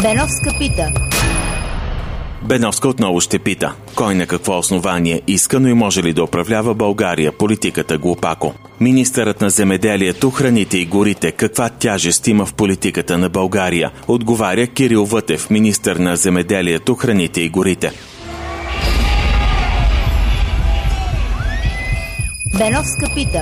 Беновска пита. Беновска отново ще пита. Кой на какво основание иска, но и може ли да управлява България политиката глупако? Министърът на земеделието, храните и горите каква тяжест има в политиката на България? Отговаря Кирил Вътев, министър на земеделието, храните и горите. Беновска пита.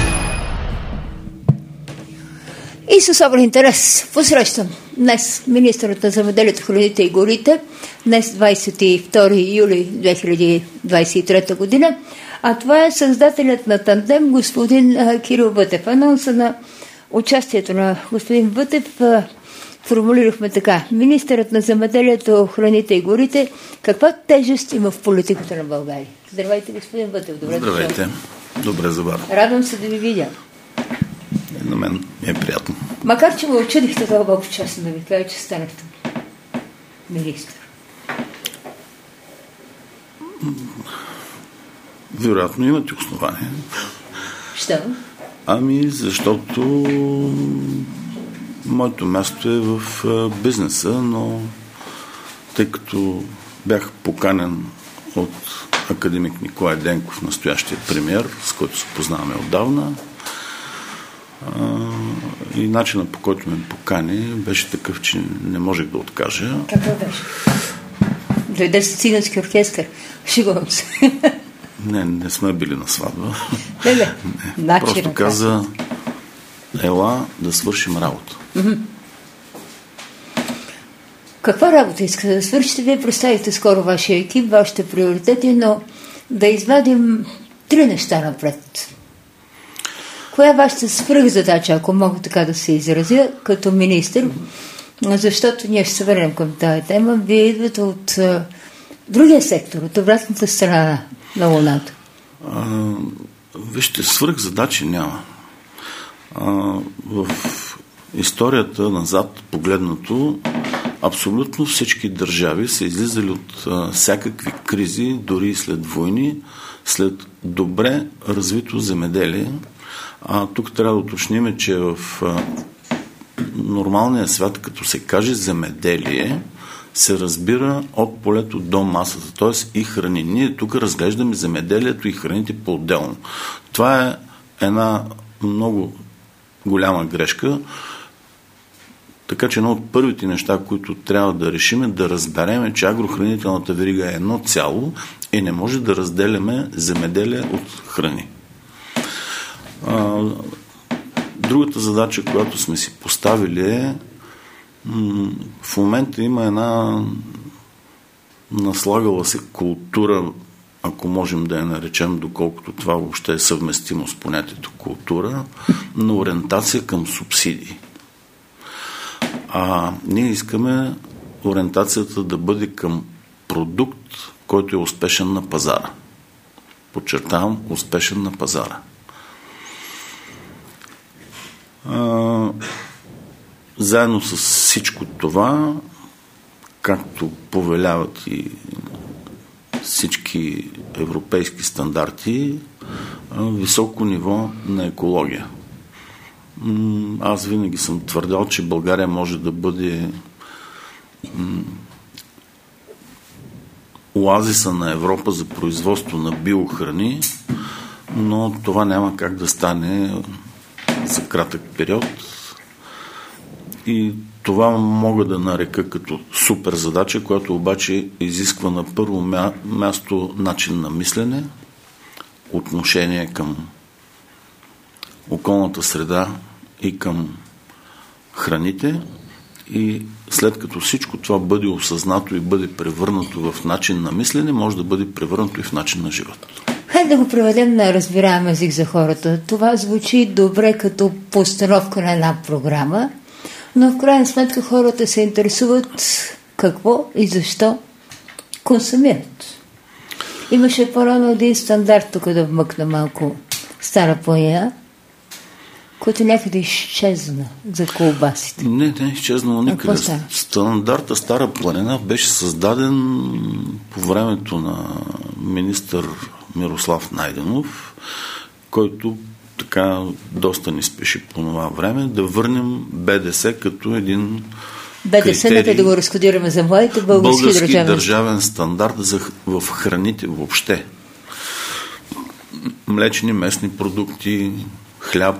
И с особен интерес посрещам днес министърът на земеделието, храните и горите, днес 22 юли 2023 година, а това е създателят на Тандем, господин Кирил Вътев. Анонса на участието на господин Вътев формулирахме така. Министърът на земеделието, храните и горите, каква тежест има в политиката на България? Здравейте, господин Вътев. Добре. Здравейте. Добре забавя. Радвам се да ви видя. На мен ми е приятно. Макар, че ме очудихте дълбоко честно да ви кажа, че станахте министър. Вероятно имате основание. Що? Ами, защото моето място е в бизнеса, но тъй като бях поканен от академик Николай Денков, настоящия премиер, с който се познаваме отдавна, и начинът, по който ме покани, беше такъв, че не можех да откажа. Какво беше? Дойде с цигански оркестър. Шигувам се. Не сме били на сватба. Не. Просто каза, ела да свършим работа. Каква работа искате да свършите? Вие представите скоро вашия екип, вашите приоритети, но да извадим 3 неща напред. Коя е вашата свръхзадача, ако мога така да се изразя, като министър? Защото ние ще се върнем към тази тема. Вие идвате от другия сектор, от обратната страна на Луната. Вижте, свръхзадачи няма. В историята назад погледнато, абсолютно всички държави са излизали от всякакви кризи, дори и след войни, след добре развито земеделие. Тук трябва да уточним, че в нормалния свят, като се каже земеделие, се разбира от полето до масата, т.е. и храни. Ние тук разглеждаме земеделието и храните по-отделно. Това е една много голяма грешка, така че едно от първите неща, които трябва да решим, е да разберем, че агрохранителната верига е едно цяло и не може да разделяме земеделие от храни. Другата задача, която сме си поставили е, в момента има една наслагала се култура, ако можем да я наречем, доколкото това въобще е съвместимо с понятието култура, на ориентация към субсидии. Ние искаме ориентацията да бъде към продукт, който е успешен на пазара. Подчертавам, успешен на пазара. Заедно с всичко това, както повеляват и всички европейски стандарти, високо ниво на екология. Аз винаги съм твърдял, че България може да бъде оазиса на Европа за производство на биохрани, но това няма как да стане за кратък период. И това мога да нарека като супер задача, която обаче изисква на първо място начин на мислене, отношение към околната среда и към храните, и след като всичко това бъде осъзнато и бъде превърнато в начин на мислене, може да бъде превърнато и в начин на живот. Хайде да го преведем на разбираем език за хората. Това звучи добре като постановка на една програма, но в крайна сметка хората се интересуват какво и защо консумират. Имаше по-рано един стандарт, тук да вмъкна малко Стара планина, който някъде изчезна за колбасите. Не е изчезнало никъде. Стандарта Стара планина беше създаден по времето на министър Мирослав Найденов, който така доста ни спеши по това време да върнем БДС като един БДС-ната да го разкодираме за младите български държавен стандарт в храните въобще. Млечни, местни продукти, хляб.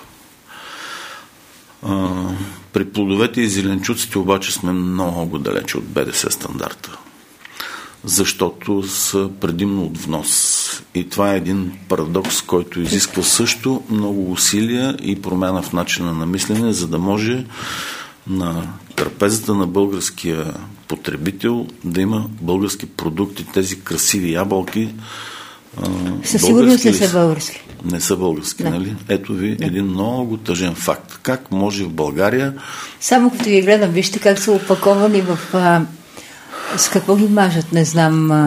При плодовете и зеленчуците обаче сме много далече от БДС стандарта, защото са предимно от внос. И това е един парадокс, който изисква също много усилия и промяна в начина на мислене, за да може на трапезата на българския потребител да има български продукти, тези красиви ябълки. Със сигурност не са български. Не са български, да. Нали? Ето ви един много тъжен факт. Как може в България... Само като ви гледам, вижте как са опаковани в... с какво ги мажат, не знам...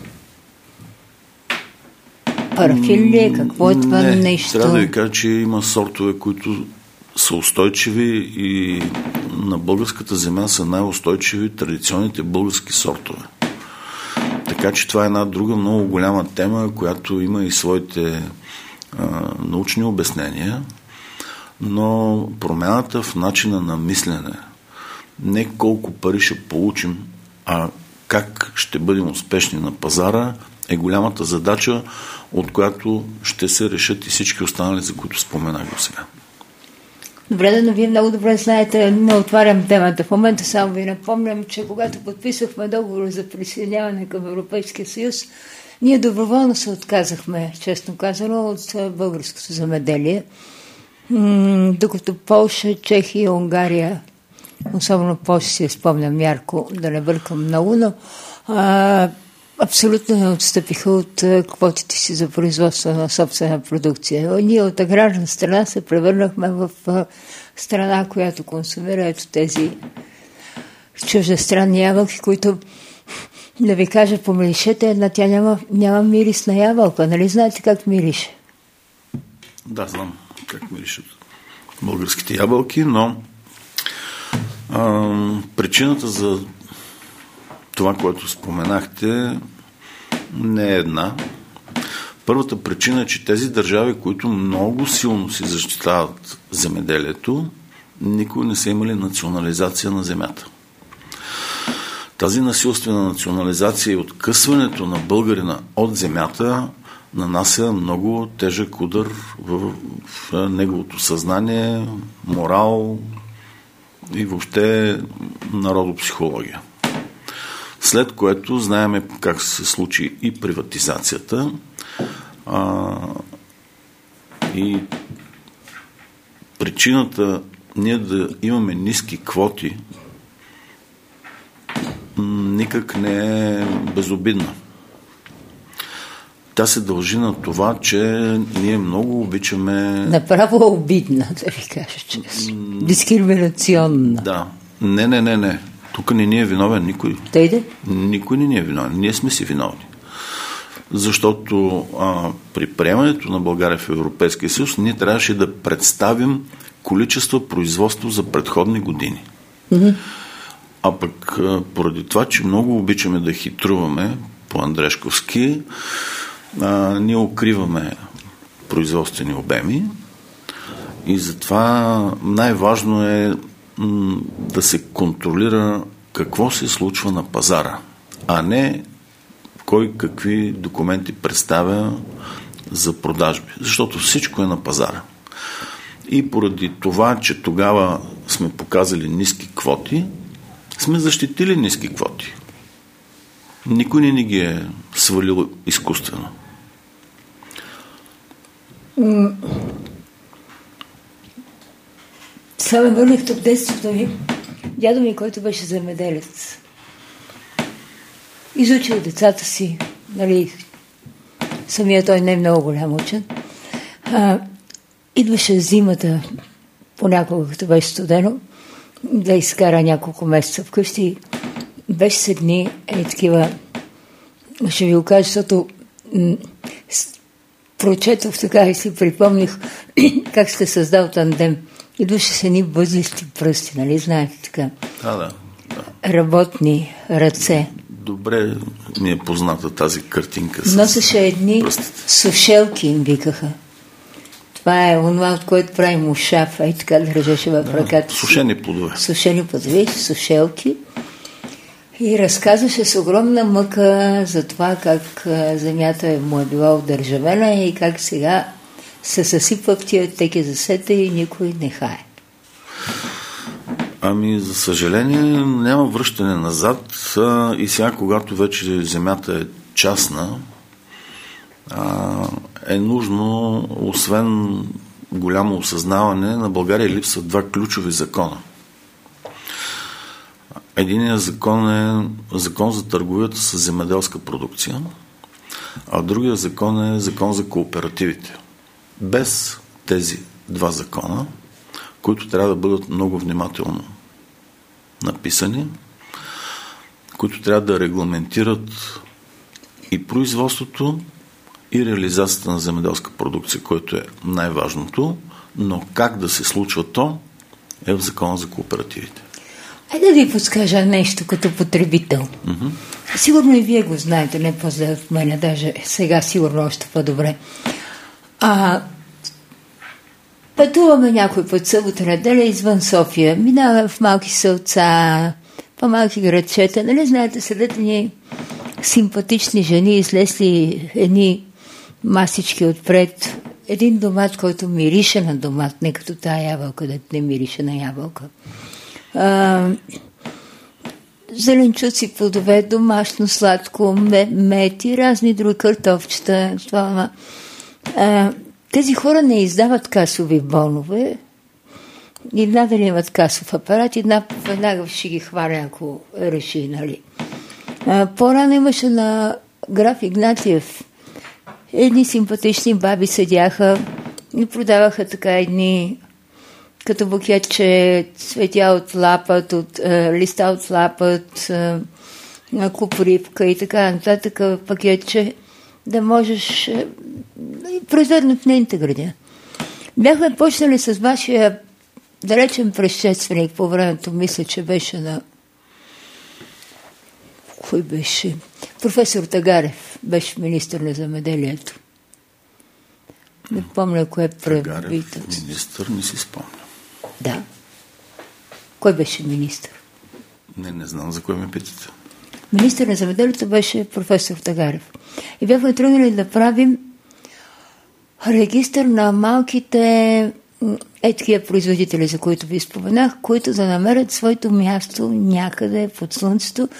парафин ли е? Какво е това нещо? Трябва да ви кажа, че има сортове, които са устойчиви и на българската земя са най-устойчиви традиционните български сортове. Така че това е една друга много голяма тема, която има и своите научни обяснения, но промяната в начина на мислене, не колко пари ще получим, а как ще бъдем успешни на пазара, е голямата задача, от която ще се решат и всички останали, за които споменах до сега. Добре, но вие много добре знаете, не отварям темата. В момента само ви напомням, че когато подписахме договор за присъединяване към Европейския съюз, ние доброволно се отказахме, честно казано, от българското земеделие. Докато Полша, Чехия, Унгария, особено Полша си я спомням ярко, да не бъркам много, но абсолютно не отстъпиха от квотите си за производство на собствена продукция. Ние от аграрна страна се превърнахме в страна, която консумира ето тези чуждестранни ябълки, които, да ви кажа, помиришете, една тя няма мирис на ябълка. Нали знаете как мирише? Да, знам как миришат българските ябълки, но причината за това, което споменахте, не е една. Първата причина е, че тези държави, които много силно си защитават земеделието, никога не са имали национализация на земята. Тази насилствена национализация и откъсването на българина от земята нанася много тежък удар в неговото съзнание, морал и въобще народопсихология. След което знаем как се случи и приватизацията, и причината ние да имаме ниски квоти никак не е безобидна. Тя се дължи на това, че ние много обичаме... Направо обидна, да ви кажа честно. Дискриминационна. Да. Не. Тук не ни е виновен никой. Тъйде? Никой не ни е виновен. Ние сме си виновни. Защото при приемането на България в Европейския съюз ние трябваше да представим количество производство за предходни години. Mm-hmm. А пък поради това, че много обичаме да хитруваме по Андрешковски, ние укриваме производствени обеми и затова най-важно е да се контролира какво се случва на пазара, а не кой какви документи представя за продажби. Защото всичко е на пазара. И поради това, че тогава сме показали ниски квоти, сме защитили ниски квоти. Никой не ни ги е свалил изкуствено. Сега ме върнахте в детството ми. Дядо ми, който беше земеделец, изучил децата си, нали, самия той не е много голям учен. Идваше зимата, понякога като беше студено, да изкара няколко месеца вкъщи. Беше се дни, такива, ще ви го кажа, защото прочетох така и си припомних как сте създал тандем. Идваше се едни възлисти пръсти, нали знаете така? Да. Работни ръце. Добре ми е позната тази картинка. Носеше едни сушелки, им викаха. Това е онова, от което прави мушаф, и така държеше в ръката. Сушени плодове. Сушени плодове, сушелки. И разказваше с огромна мъка за това как земята му е била удържавена и как сега се съсипва в тия теки за сета и никой не хае. Ами, за съжаление, няма връщане назад и сега, когато вече земята е частна, е нужно, освен голямо осъзнаване, на България липсват два ключови закона. Единият закон е закон за търговията с земеделска продукция, а другия закон е закон за кооперативите. Без тези два закона, които трябва да бъдат много внимателно написани, които трябва да регламентират и производството, и реализацията на земеделска продукция, което е най-важното, но как да се случва то е в закона за кооперативите. Айде да ви подскажа нещо като потребител. Сигурно и вие го знаете, не по-зле от мене, даже сега сигурно още по-добре. Пътуваме някой път събота, неделя извън София, минава в малки селца, по-малки градчета, нали знаете, седят ни симпатични жени, излезли едни масички отпред, един домат, който мирише на домат, не като тая ябълка, да не мирише на ябълка. Зеленчуци, плодове, домашно, сладко, мед и разни други картофчета. Тези хора не издават касови бонове и надали имат касов апарат и веднага ще ги хваля, ако реши, нали. По-рано имаше на граф Игнатиев едни симпатични баби седяха и продаваха така едни като букетче, цветя от лапът, от листа от лапът, купривка и така нататък пакетче, да можеш произведено в нейните градина. Бяхме почнали с вашия далечен предшественик по времето, мисля, че беше на... Кой беше? Професор Тагарев беше министър на земеделието. Не помня кое е правителство. Министър, не си спомня. Да. Кой беше министър? Не знам за кой ме питате. Министър на земеделието беше професор Тагарев. И бяхме тръгнали да правим регистър на малките такива производители, за които ви споменах, които да намерят своето място някъде под слънцето.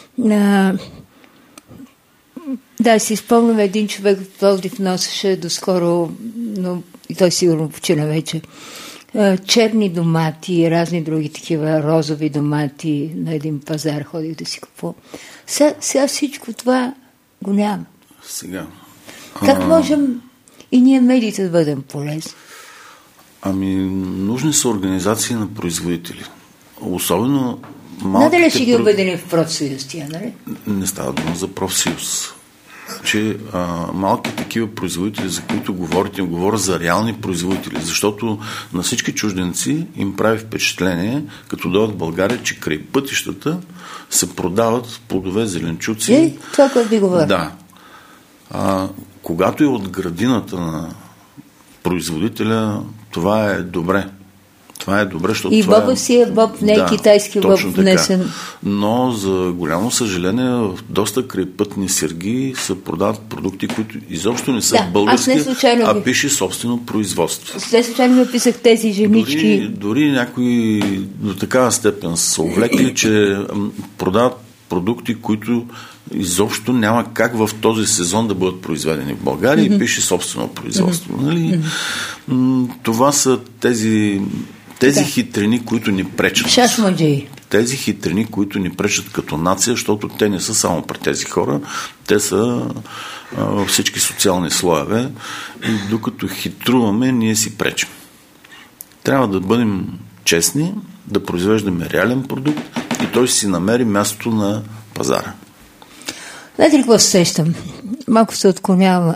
Да, си спомням, един човек в Пловдив носеше доскоро, но и той сигурно почина вече, черни домати и разни други такива розови домати на един пазар ходих да си купувам. Сега всичко това го няма. Сега. Как можем и ние медиите да бъдем полезни? Ами, нужни са организации на производители. Особено малките... Надали ще ги обединим в профсъюз тия, нали? Не става дума за профсъюз. Че малки такива производители, за които говорите, говоря за реални производители, защото на всички чужденци им прави впечатление, като дойдат в България, че край пътищата се продават плодове, зеленчуци. Това, което ви говоря. Да. Когато е от градината на производителя, това е добре. Това е добре, защото и боба си е боб, не е китайски боб внесен. Но за голямо съжаление в доста крайпътни сергии се продават продукти, които изобщо не са български, а пише собствено производство. Не случайно ми писах тези женички. Дори някои до такава степен са увлекли, че продават продукти, които изобщо няма как в този сезон да бъдат произведени в България и пише собствено производство. Нали? Това са тези хитрини, които ни пречат. Тези хитрини, които ни пречат като нация, защото те не са само при тези хора, те са във всички социални слоеве и докато хитруваме, ние си пречим. Трябва да бъдем честни, да произвеждаме реален продукт и той си намери мястото на пазара. Знаете ли какво се сещам? Малко се отклонява.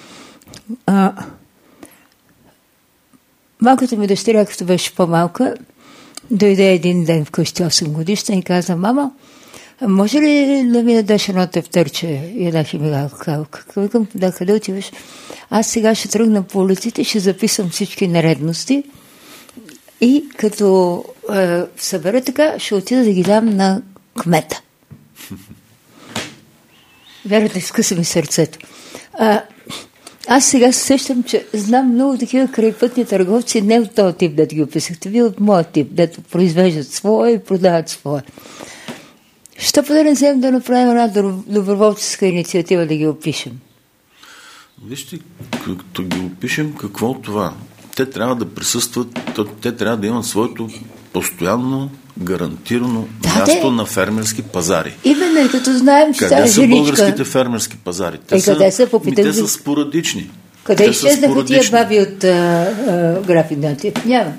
Малката ми дъщеря, като беше по-малка, дойде един ден вкъщи 8 годишна и каза: мама, Може ли да ми дадеш едно тефтерче и една химигалка? Викам, да, къде отиваш? Аз сега ще тръгна по улиците, ще записам всички нередности и като събера така, ще отида да ги дам на кмета. Вярвате, скъса ми сърцето. Аз сега се сещам, че знам много такива крайпътни търговци, не от този тип, да ги описахте, вие от моят тип, дето произвеждат свое и продават свое. Що да не вземем да направим една доброволческа инициатива да ги опишем? Вижте, като ги опишем, какво от това? Те трябва да присъстват, те трябва да имат своето постоянно гарантирано място на фермерски пазари. Именно, и като знаем, че къде са българските фермерски пазари? Те са спорадични. Къде изчезнаха тия баби от Граф Игнатиев? Няма.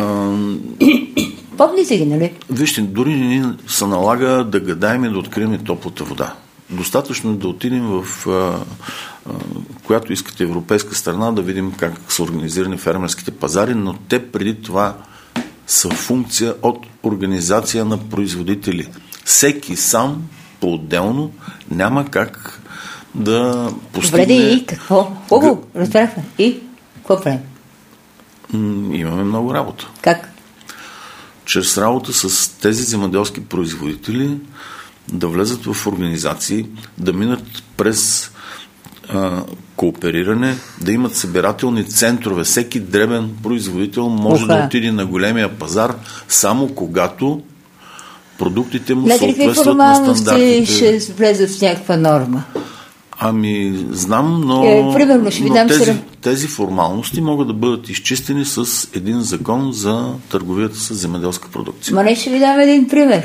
Помните ги, нали? Вижте, дори ни се налага да гадаем и да открием топлата вода. Достатъчно да отидем в която искате европейска страна, да видим как са организирани фермерските пазари, но те преди това са функция от организация на производители. Всеки сам, по-отделно, няма как да постигне... Добре, и какво? Хубаво, разбрахме. И какво правим? Имаме много работа. Как? Чрез работа с тези земеделски производители да влезат в организации, да минат през коопериране, да имат събирателни центрове. Всеки дребен производител може да отиде на големия пазар, само когато продуктите му съответстват на стандартите. Ще влезат в някаква норма? Ами, знам, но, примерно, тези формалности могат да бъдат изчистени с един закон за търговията с земеделска продукция. Ма не, ще ви дам един пример.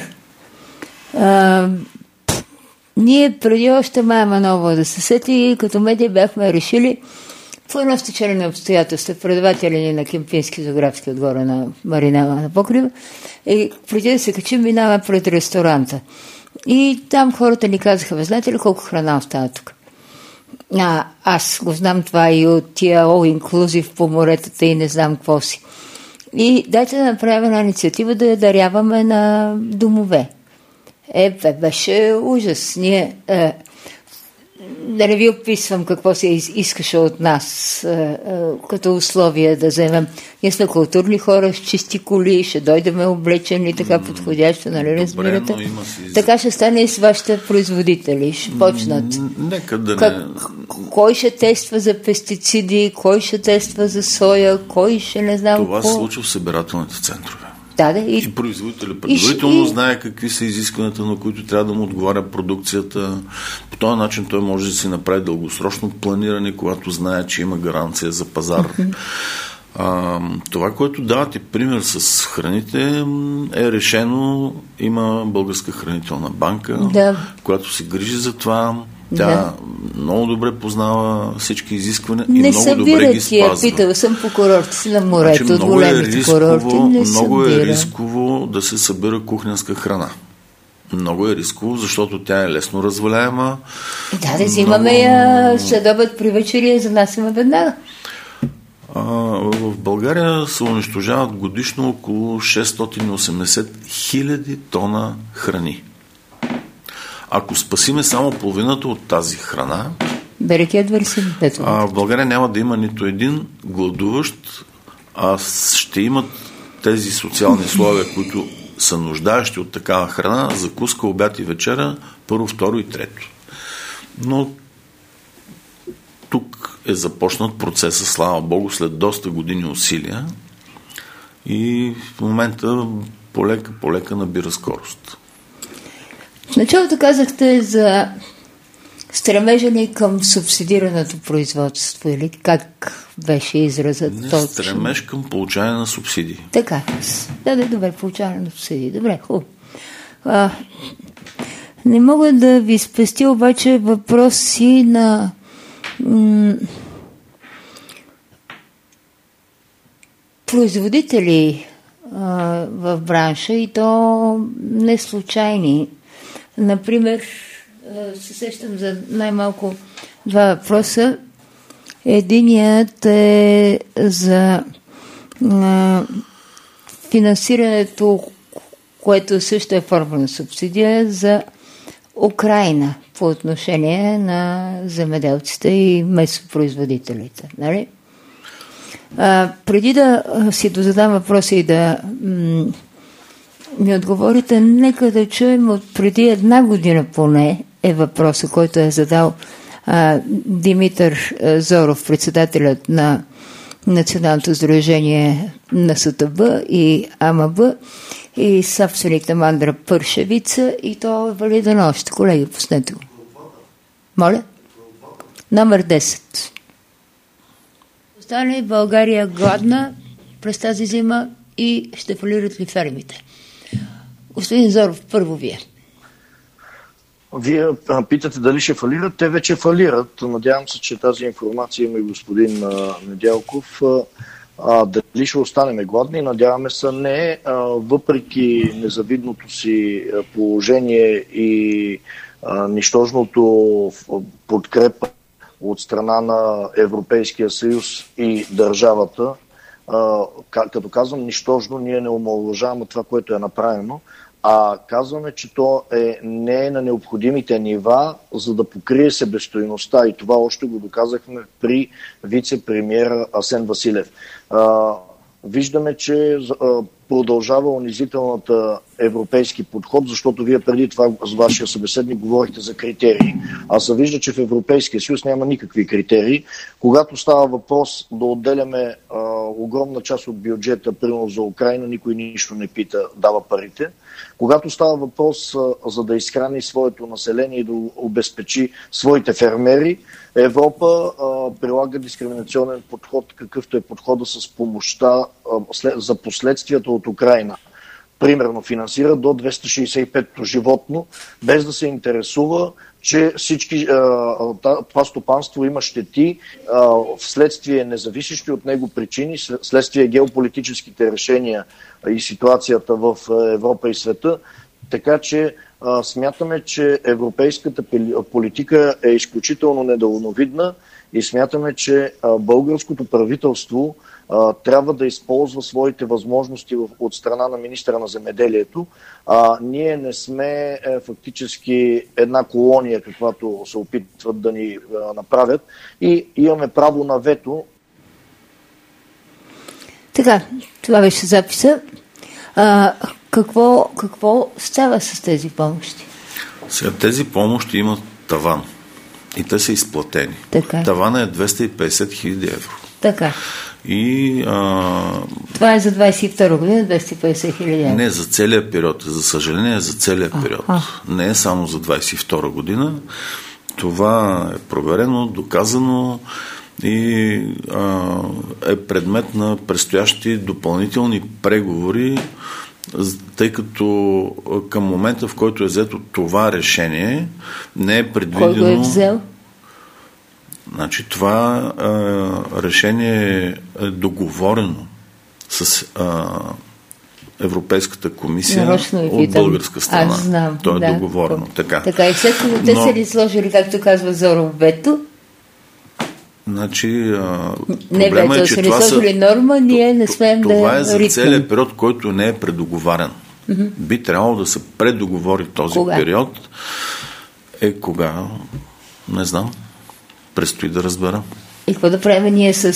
Ние преди още Мая Манова да се сети, като медия бяхме решили по едно стечение на обстоятелства, предаватели на Кемпински зоографски отгоре на Маринава на покрива, и преди да се качим, минава пред ресторанта. И там хората ни казаха, знаете ли колко храна остава тук? Аз го знам това и от тия all-inclusive по моретата и не знам какво си. И дайте да направим една инициатива да я даряваме на домове. Беше ужас. Ние, да не ви описвам какво се искаше от нас като условие да вземем. Ние сме културни хора с чисти коли, ще дойдем облечени така подходящо, нали разбирате? Така ще стане и с вашите производители. Ще почнат. Нека да кой ще тества за пестициди, кой ще тества за соя, кой ще не знам това се случва в събирателните центрове. И производителя предварително знае какви са изискванията, на които трябва да му отговаря продукцията. По този начин той може да си направи дългосрочно планиране, когато знае, че има гаранция за пазар. Това, което давате пример с храните, е решено. Има Българска хранителна банка, която се грижи за това. Тя много добре познава всички изисквания и много добре ги спазва. Питала съм по курорти на морето, от големите курорти. Много е рисково да се събира кухненска храна. Много е рисково, защото тя е лесно разваляема. Да взимаме я следобед при вечерия, за нас има веднага. В България се унищожават годишно около 680 000 тона храни. Ако спасиме само половината от тази храна, в България няма да има нито един гладуващ, а ще имат тези социални слоеве, които са нуждаещи от такава храна, закуска, обяд и вечера, първо, второ и трето. Но тук е започнат процеса, слава Богу, след доста години усилия и в момента полека набира скорост. В началото казахте за стремежа ни към субсидираното производство, или как беше изразът точно? Стремеж към получаване на субсидии. Така, добре, получаване на субсидии. Добре, хубаво. Не мога да ви спестя обаче въпроси на производители в бранша, и то не случайни. Например, се сещам за най-малко два въпроса. Единият е за финансирането, което също е форма на субсидия, за Украйна по отношение на земеделците и месопроизводителите. Нали? Преди да си дозадам въпроса и да ми отговорите, нека да чуем от преди 1 година поне е въпроса, който е задал Димитър Зоров, председателят на Националното сдружение на СТБ и АМБ и собственик на Мандра Пършевица, и то е валиден още. Колеги, пуснете го. Моля? Номер 10. Остане България гладна през тази зима и ще фалират ли фермите? Господин Зоров, първо вие. Вие питате дали ще фалират. Те вече фалират. Надявам се, че тази информация има и господин Недялков. Дали ще останем гладни? Надяваме се не. Въпреки незавидното си положение и нищожното подкрепа от страна на Европейския съюз и държавата, като казвам нищожно, ние не омаловажаваме това, което е направено, а казваме, че то не е на необходимите нива, за да покрие себестойността. И това още го доказахме при вице-премиера Асен Василев. Виждаме, че продължава унизителната европейски подход, защото вие преди това с вашия събеседник говорихте за критерии, а се вижда, че в Европейския съюз няма никакви критерии. Когато става въпрос да отделяме огромна част от бюджета, примерно за Украйна, никой нищо не пита, дава парите. Когато става въпрос за да изхрани своето население и да обезпечи своите фермери, Европа прилага дискриминационен подход, какъвто е подхода с помощта за последствията от Украйна. Примерно финансира до 265-то животно, без да се интересува, че това стопанство има щети вследствие независещи от него причини, вследствие геополитическите решения и ситуацията в Европа и света. Така че смятаме, че европейската политика е изключително недалновидна и смятаме, че българското правителство трябва да използва своите възможности от страна на министъра на земеделието. Ние не сме фактически една колония, каквато се опитват да ни направят, и имаме право на вето. Така, това беше записа. Какво става с тези помощи? Сега тези помощи имат таван и те са изплатени. Така. Тавана е 250 хиляди евро. Така. И, това е за 22 година, 250 хиляди евро. Не, за целия период. За съжаление, за целия период. Не е само за 22 година. Това е проверено, доказано и е предмет на предстоящи допълнителни преговори, тъй като към момента, в който е взето това решение, не е предвидено... Кой го е взел? Значи това решение е договорено с Европейската комисия от българска страна. Аз знам. То е договорено. Така и след като те са ли сложили, както казва Зоров, вето? Значи, проблема е, че това са норма, ние не смеем да това е за целият период, който не е предоговарен. Би трябвало да се предоговори този период. Кога? Не знам. Предстои да разбера. И какво да правим ние с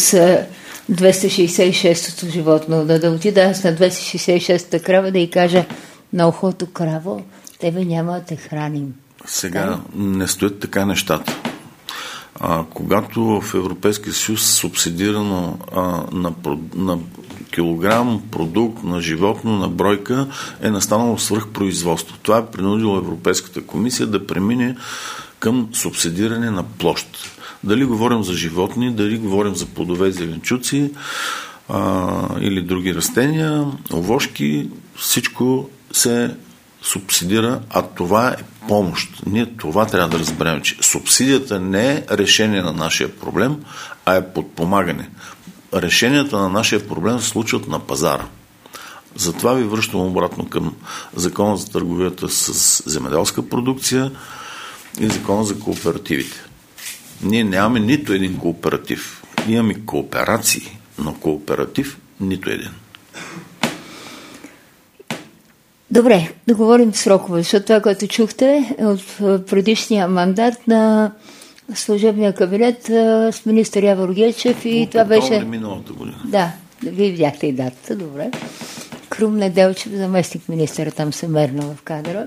266-то животно? Да отида аз на 266-та крава да й кажа: на ухото краво, тебе няма да те храним. Сега не стоят така нещата. Когато в Европейския съюз субсидирано на килограм продукт, на животно, на бройка е настанало свръхпроизводство. Това е принудило Европейската комисия да премине към субсидиране на площ. Дали говорим за животни, дали говорим за плодове и зеленчуци или други растения, овошки, всичко се субсидира, а това е помощ. Ние това трябва да разберем, че субсидията не е решение на нашия проблем, а е подпомагане. Решенията на нашия проблем се случват на пазара. Затова ви връщам обратно към Закона за търговията с земеделска продукция и Закона за кооперативите. Ние нямаме нито един кооператив. Имаме кооперации, но кооператив нито един. Добре, да говорим срокове, защото това, което чухте от предишния мандат на служебния кабинет с министър Явор Гечев и това беше... миналата година. Да, вие видяхте и датата, добре. Крум Неделчев, заместник министъра, там се мерна в кадъра.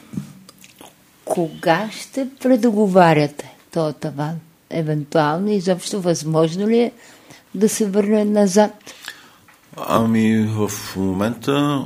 Кога ще предоговаряте този таван? Евентуално, изобщо възможно ли е да се върне назад? Ами в момента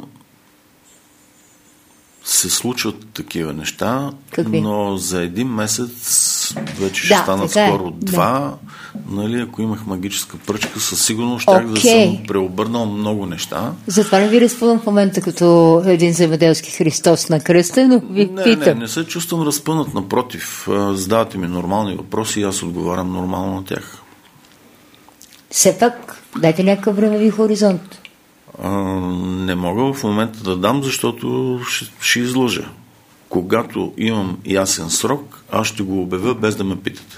се случват такива неща, Какви? но за един месец вече ще станат скоро два. Нали, ако имах магическа пръчка, със сигурност щях да съм преобърнал много неща. Затова не ви разпъвам в момента като един земеделски Христос на кръста, но ви питам. Не се чувствам разпънат, напротив. Задавате ми нормални въпроси и аз отговарям нормално на тях. Все пак, дайте някакъв времеви хоризонт. Не мога в момента да дам, защото ще излъжа. Когато имам ясен срок, аз ще го обявя без да ме питате.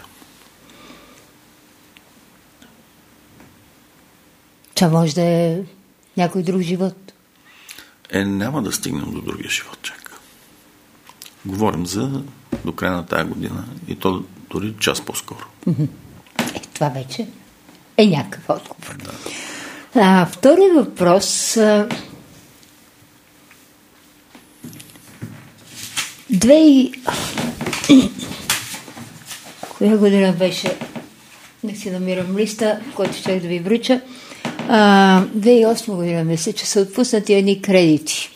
Това може да е някой друг живот. Няма да стигнем до другия живот, чак. Говорим за до края на тая година и то дори час по-скоро. Това вече е някакъв отговор. Да. Втори въпрос. Коя година беше? Не си намирам листа, който ще да ви връча. 2008 година мисля, че са отпуснати едни кредити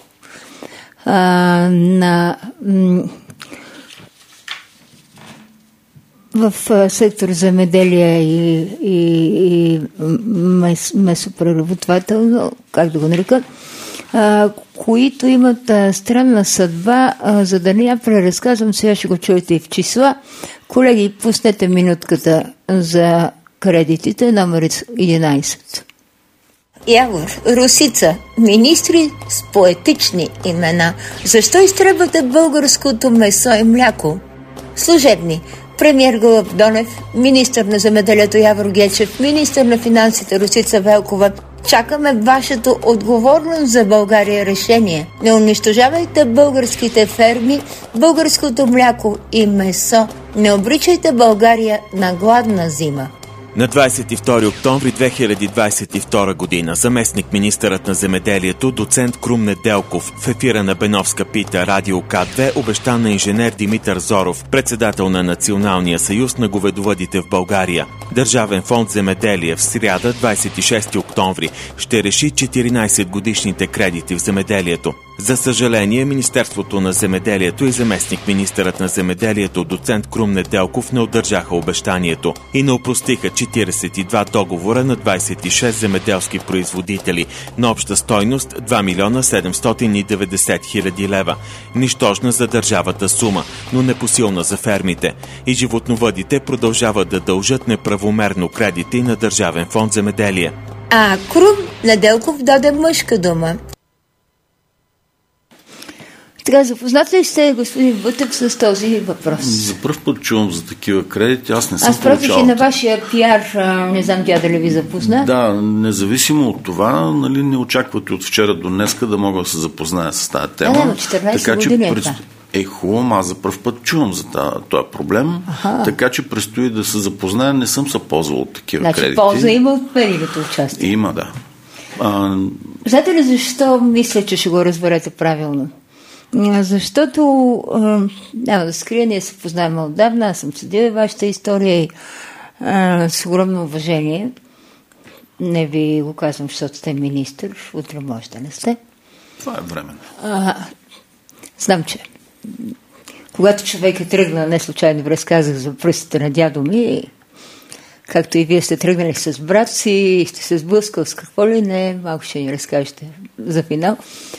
в сектор земеделие и месопреработвателно, как да го нарека, които имат странна съдба, за да не я преразказвам, сега ще го чуете и в числа. Колеги, пуснете минутката за кредитите, номер 11. Явор, Русица, министри с поетични имена. Защо изтребвате българското месо и мляко? Служебни. Премиер Гълъб Донев, министър на земеделието Явор Гечев, министър на финансите Росица Велкова. Чакаме вашето отговорно за България решение. Не унищожавайте българските ферми, българското мляко и месо. Не обричайте България на гладна зима. На 22 октомври 2022 година заместник министърът на земеделието доцент Крум Неделков в ефира на Беновска пита Радио К2 обеща на инженер Димитър Зоров, председател на Националния съюз на говедовъдите в България. Държавен фонд земеделие в сряда 26 октомври ще реши 14-годишните кредити в земеделието. За съжаление, Министерството на земеделието и заместник министърът на земеделието доцент Крум Неделков не удържаха обещанието и не опростиха 42 договора на 26 земеделски производители на обща стойност 2 милиона 790 хиляди лева. Нищожна за държавата сума, но непосилна за фермите. И животновъдите продължават да дължат неправомерно кредити на Държавен фонд земеделие. Крум Неделков даде мъжка дума. Така, запознат ли сте, господин Бутев, с този въпрос? За първ път чувам за такива кредити. Аз не съм получавал. Аз пратих и на вашия пиар, не знам тя дали ви запозна. Да, независимо от това, нали, не очаквате от вчера до днеска да мога да се запозная с тази тема. Да, 14 така, години е това. Хубаво, аз за първ път чувам за този проблем, така че предстои да се запозная. Не съм се ползвал от такива кредити. Полза има от парите участие. Има, да. Знаете ли защо мисля, че ще го разберете правилно? Защото, няма да скрия, ние се познаем отдавна, аз съм следила вашата история и с огромно уважение. Не ви го казвам, защото сте министър, утре може да не сте. Това е временно. Знам, че когато човек е тръгнал, не случайно ви разказах за пръстите на дядо ми, както и вие сте тръгнали с брат си и сте се сблъскал с какво ли не, малко ще ни разкажете за финал.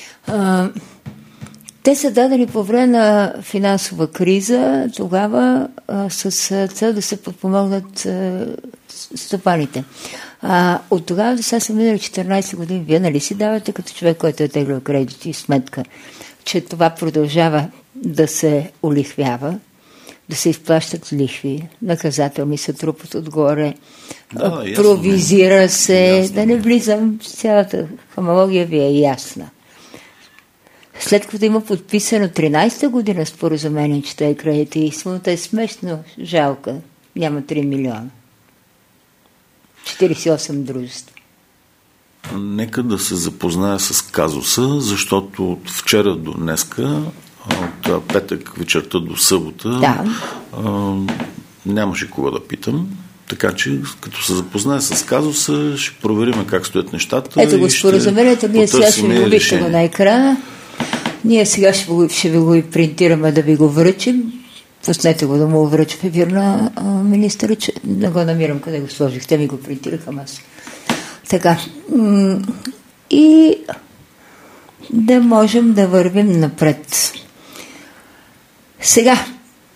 Те са дадени по време на финансова криза, тогава с цел да се подпомогнат стопаните. От тогава до сега са минали 14 години. Вие нали си давате като човек, който е теглил кредити и сметка, че това продължава да се улихвява, да се изплащат лихви, наказателни се трупат отгоре, провизира се, да не влизам, цялата хамология ви е ясна. след като има подписано 13-та година споразумение, че той кредити, и сумата е смешно жалка. Няма 3 милиона. 48 дружества. Нека да се запозная с казуса, защото от вчера до днеска, от петък вечерта до събота, нямаше кога да питам. Така че, като се запознае с казуса, ще проверим как стоят нещата. Ето го споразумението, ние сега ще ви го вижте на екрана. Ние сега ще ви го и принтираме да ви го връчим. Пуснете го да му връча в ефир на министъра, че не го намирам къде го сложих. Те ми го принтираха аз. Така. И да можем да вървим напред. Сега,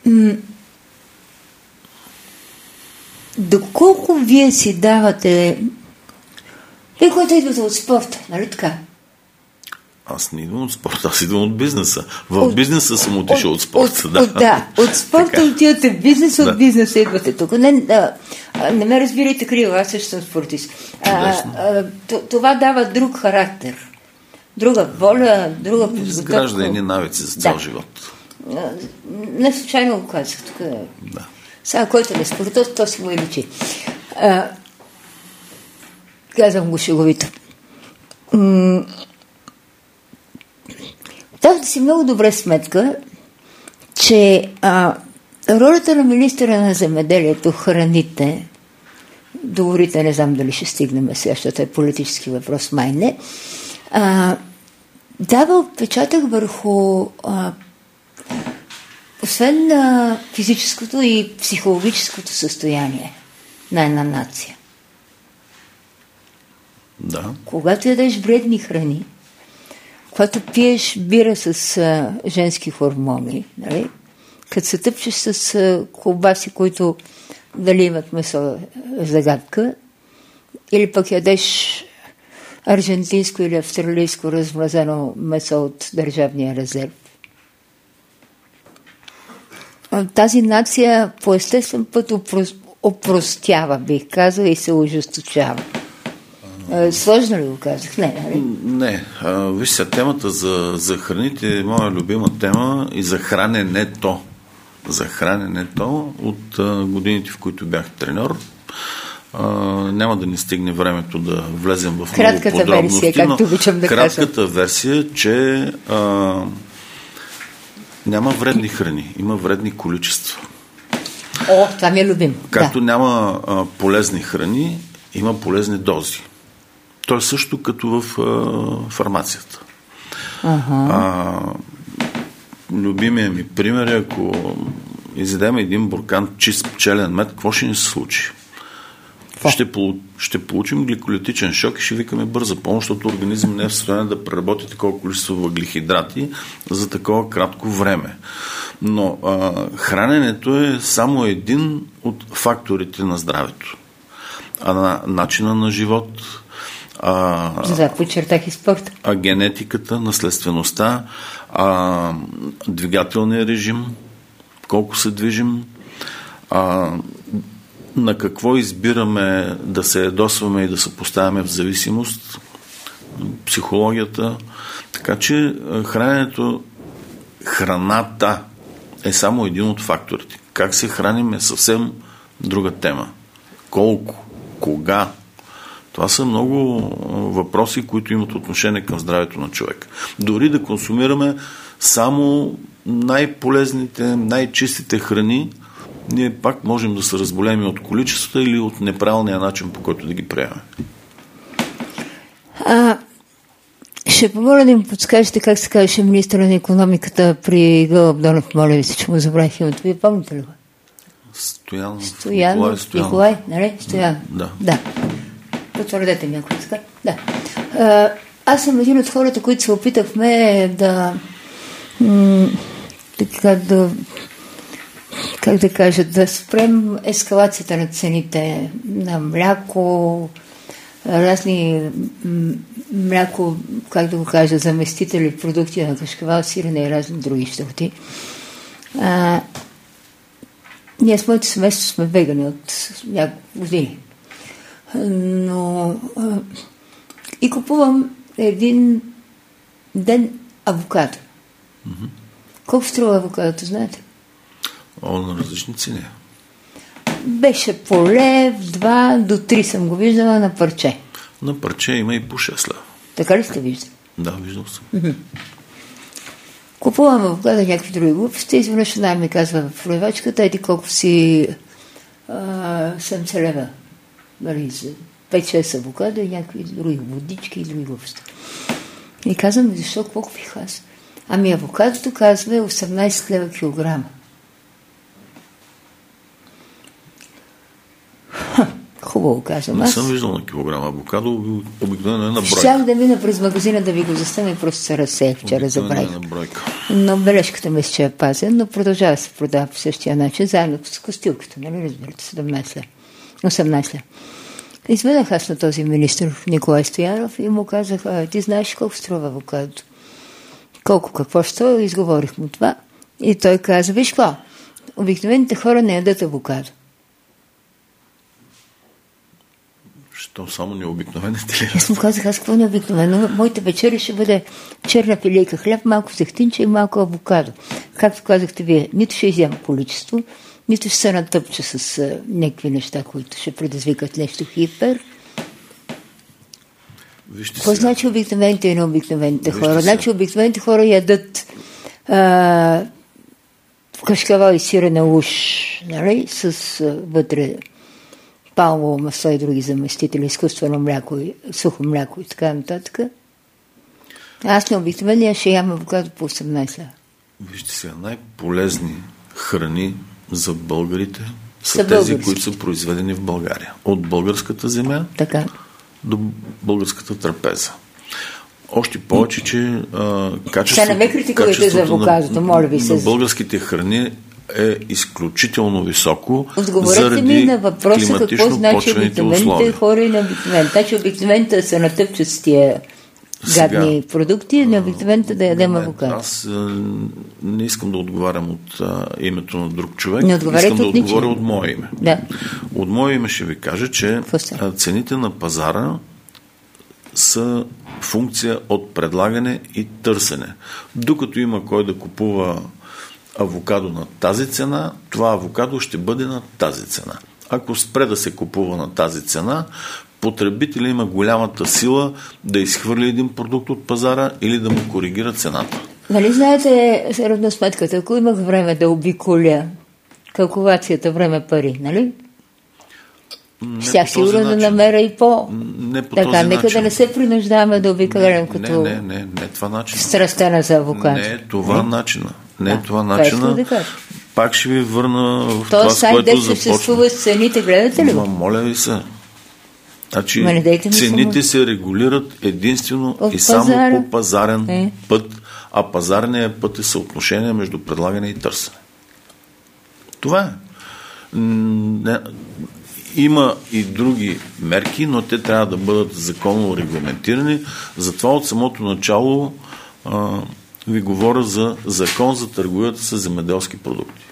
доколко вие си давате... Вие, които идвате от спорта, нали така? Аз не идвам от спорта, аз идвам от бизнеса. В бизнеса съм отишъл от спорта. От спорта отивате в бизнес, от бизнеса идвате тук. Не ме разбирайте криво, аз също съм спортист. Това дава друг характер. Друга воля, друга подготовка. Изгражда едни навици за цял живот. Не случайно го казах тук. Да. Сега, който не спорта, то си му и личи. Казвам го шеговито. Давате си много добре сметка, че ролята на министъра на земеделието, храните, договорите, не знам дали ще стигнем сега, защото е политически въпрос, май не, дава отпечатък върху освен на физическото и психологическото състояние на една нация. Да. Когато ядеш вредни храни, когато пиеш бира с женски хормони, нали? Като се тъпчеш с колбаси, които дали имат месо загадка, или пък ядеш аржентинско или австралийско размразено месо от държавния резерв. Тази нация по естествен път опростява, бих казал, и се ожесточава. Сложно ли го казах? Не. Виж сега, темата за храните е моя любима тема и за храненето. За храненето от годините, в които бях треньор. Няма да ни стигне времето да влезем в много подробности. Версия, както обичам да кажа. Кратката версия, че няма вредни храни, има вредни количества. Това ми е любимо. Както няма полезни храни, има полезни дози. То е също като в фармацията. Любимия ми пример е, ако изядем един буркан чист пчелен мед, какво ще ни се случи? Ще получим гликолитичен шок и ще викаме бърза помощ, защото организъм не е в състояние да преработи такова количество въглехидрати за такова кратко време. Но храненето е само един от факторите на здравето. Начина на живот, подчертах и спорта. Генетиката, наследствеността, двигателния режим, колко се движим, на какво избираме да се ядосваме и да се поставяме в зависимост, психологията. Така че храната е само един от факторите. Как се храним е съвсем друга тема. Колко, кога. Това са много въпроси, които имат отношение към здравето на човек. Дори да консумираме само най-полезните, най-чистите храни, ние пак можем да се разболем от количеството или от неправилния начин, по който да ги приемем. Ще помоля да ми подскажете как се казваше министъра на икономиката при Гълъб Донев, моля ви се, че му забравих името. Вие помните ли го? Николай, нали? Стоян. Да. Потвърдете ми, ако така. Да. Аз съм един от хората, които се опитахме да да спрем ескалацията на цените на мляко, разни мляко, заместители, продукти на кашкавал, сирене и разни други щурти. Ние с моето семейство сме вегани от няколко години. Но и купувам един ден авокадо. Колко струва авокадото, знаете? На различни цени. Беше по лев, 2 до 3 съм го виждала на парче. На парче има и по 6 лева. Така ли сте виждали? Да, виждал съм. Купувам авокадо някакви други глупости, изведнъж една ми казва в продавачката, еди колко си 70 лева. Нали, 5-6 авокадо и някакви други водички и други глупости. И казвам, защо, какво купих аз? Ами авокадото казва 18 лева килограма. Хубаво казвам. Не съм виждал на килограма авокадо, обикновено е на бройка. Щях да мина през магазина да ви го застана и просто се разсея. Вчера забравих. Но бележката ми ще я пазя, но продължава да се продава по същия начин, заедно с костилката, нали разбирате, 17 лева. 18 лева. Изведах аз на този министър Николай Стоянов и му казах, ти знаеш колко струва авокадото? Колко, какво ще? Изговорих му това. И той каза, виж какво, обикновените хора не ядат авокадо. Що само необикновените ли? Аз му казах, аз какво необикновено? Моите вечери ще бъде черна пилейка хляб, малко зехтинче и малко авокадо. Както казахте вие, нито ще изям количество, нито ще се натъпча с някакви неща, които ще предизвикат нещо хипер. Какво значи обикновените и необикновените хора? Значи обикновените хора ядат кашкавал и сирена уш, нали, с вътре палмово масло и други заместители, изкуствено мляко, сухо мляко и така нататък. Аз на обикновения ще ям авокадо по 18 лева. Вижте сега, най-полезни храни за българите са тези, които са произведени в България. От българската земя до българската трапеза. Още повече, че качеството на българските храни е изключително високо. Отговорете ми на въпроса какво значи обикновените хора и необикновените. Значи обикновените да се натъпчат с тия гадни продукти, необикновените да ядем авокадо. Аз не искам да отговарям от името на друг човек. Не отговаряйте искам от да отговоря от мое име. Да. От мое име ще ви кажа, че цените на пазара са функция от предлагане и търсене. Докато има кой да купува авокадо на тази цена, това авокадо ще бъде на тази цена. Ако спре да се купува на тази цена, потребителя има голямата сила да изхвърли един продукт от пазара или да му коригира цената. Нали знаете равносметката, ако имах време да обиколя калкулацията време-пари, нали? Щях сигурно да намеря и така, нека да не се принуждаваме да обикалям като не това начин. Страстена за авокадо. Не е това начина. Не е това начина. Пак ще ви върна в това, с което започна. Съществува с цените, гледате ли? Моля ви се. Значи, цените се регулират единствено от и само по пазарен път, а пазарният път е съотношение между предлагане и търсене. Това е. Има и други мерки, но те трябва да бъдат законово регламентирани. Затова от самото начало ви говоря за закон за търговията с земеделски продукти.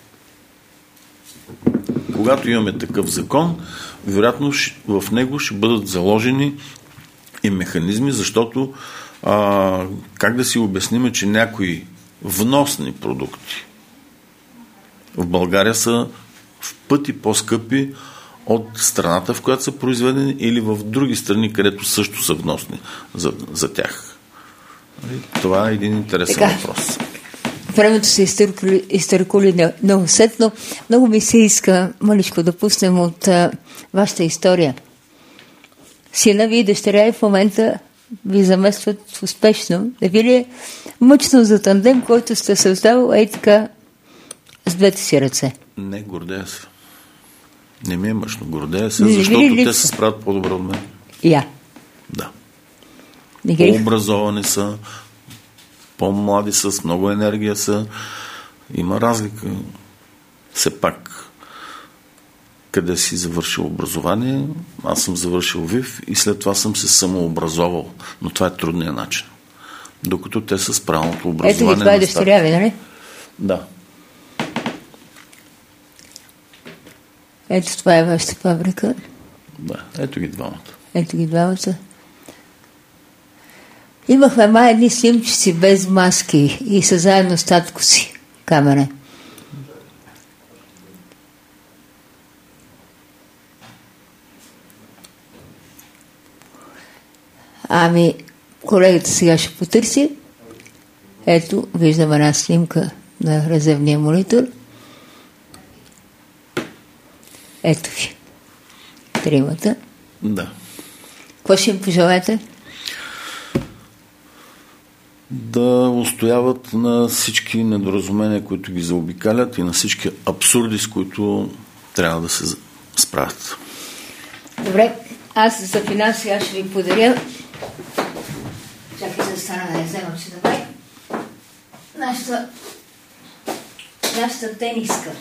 Когато имаме такъв закон, вероятно в него ще бъдат заложени и механизми, защото как да си обясниме, че някои вносни продукти в България са в пъти по-скъпи от страната, в която са произведени, или в други страни, където също са вносни за тях. Това е един интересен въпрос. Времето се изтъркули неусетно. Много ми се иска маличко да пуснем от вашата история. Сина ви и дъщеря и в момента ви заместват успешно. Да ви ли е мъчно за тандем, който сте създал така с двете си ръце? Не, гордея се. Не ми е мъчно. Гордея се, защото те се справят по-добре от мен. Да. По-образовани са, по-млади са, с много енергия са. Има разлика. Все пак, къде си завършил образование, аз съм завършил ВИВ и след това съм се самообразовал. Но това е трудният начин. Докато те са с правилното образование. Ето ги, това е дъщеря ви, нали? Да. Ето това е вашата фабрика. Да, ето ги двамата. Имахме едни снимчици без маски и са заедно с татко си. Камера. Ами, колегата сега ще потърси. Ето, виждам една снимка на резервния монитор. Ето ви. Тримата. Да. Какво ще им пожелаете? Да устояват на всички недоразумения, които ги заобикалят и на всички абсурди, с които трябва да се справят. Добре, аз за финанси аз ще ви подаря. Чакай да стана да я вземам, че давай. Нашата тениска.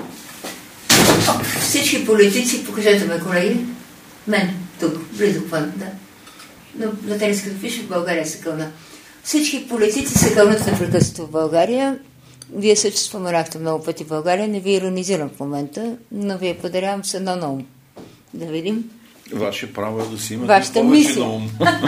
Всички политици, покажете ме, колеги. Мен, тук, близо вън, да. Но на тениската пише в България се кълна. Всички политици се кълнат непрекъснато в България. Вие също споменахте много пъти в България. Не ви иронизирам в момента, но ви я подарявам с едно на ум. Да видим. Ваше право е да си имате вашата повече мисия. на ум.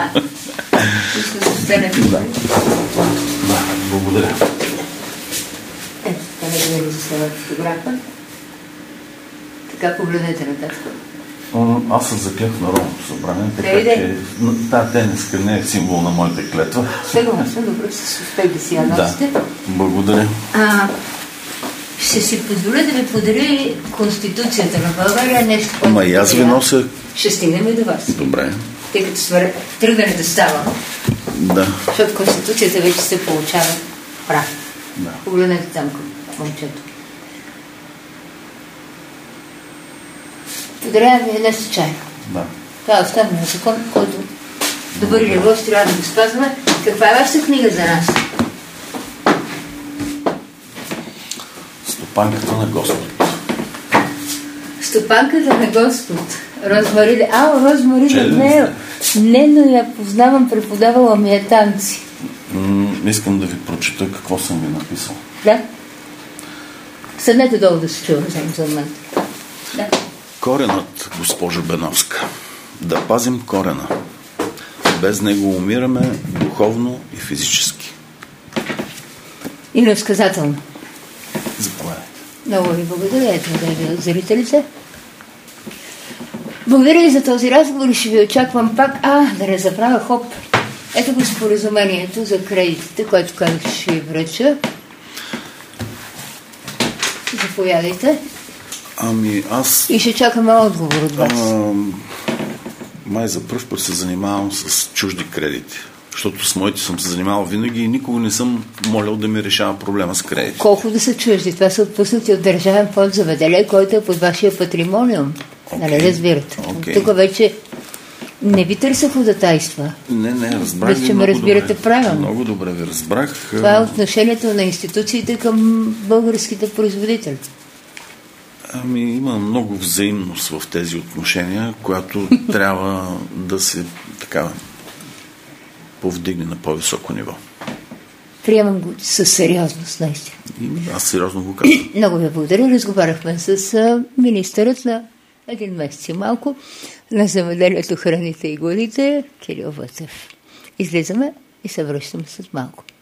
Благодаря. Ето, не ви застават фотографа. Така погледнете нататък. Аз се заклех в Народното събрание, така че тази тениска не е символ на моята клетва. Съгласна, добре, с успех да си я носите. Да, благодаря. Ще си позволя да ви подаря Конституцията на България, нещо, което... Ама и аз ви нося... Ще стигнем и до вас. Добре. Тъй като тръгнане да става. Да. Защото Конституцията вече се получава прав. Да. Погледнете там към момчето. Подарявам ви една случайно. Да. Това е оставен закон, който добър или лош трябва да го спазваме. Каква е вашата книга за нас? Стопанката на Господ. Стопанката на Господ. Розмарида. Розмарида. Не, но я познавам, преподавала ми е танци. Искам да ви прочета какво съм ви написал. Да? Седнете долу да се чува за мен. Да. Коренът, госпожо Беновска. Да пазим корена. Без него умираме духовно и физически. И насказателно. Заповядайте. Много ви благодаря. Ето да ви от зрителите. Благодаря ви за този разговор и ще ви очаквам пак. Да не забравя, хоп. Ето го споразумението за кредитите, което казах, ще ви връча. Заповядайте. Аз... И ще чакаме отговор от вас. Май за пръв път се занимавам с чужди кредити. Защото с моите съм се занимавал винаги и никога не съм молял да ми решава проблема с кредити. Колко да са чужди? Това са отпуснати от Държавен фонд заведение, който е под вашия патримониум. Нали разбирате? Тук вече не ви търся ходатайства. Не, разбрах ви че ме разбирате правилно. Много добре ви разбрах. Това е отношението на институциите към българските производители. Има много взаимност в тези отношения, която трябва да се повдигне на по-високо ниво. Приемам го със сериозност, наистина. Аз сериозно го казвам. Много ви благодаря. Разговаряхме с министърът на един месец и малко на земеделието, храните и горите Кирил Вътев. Излизаме и се връщаме след малко.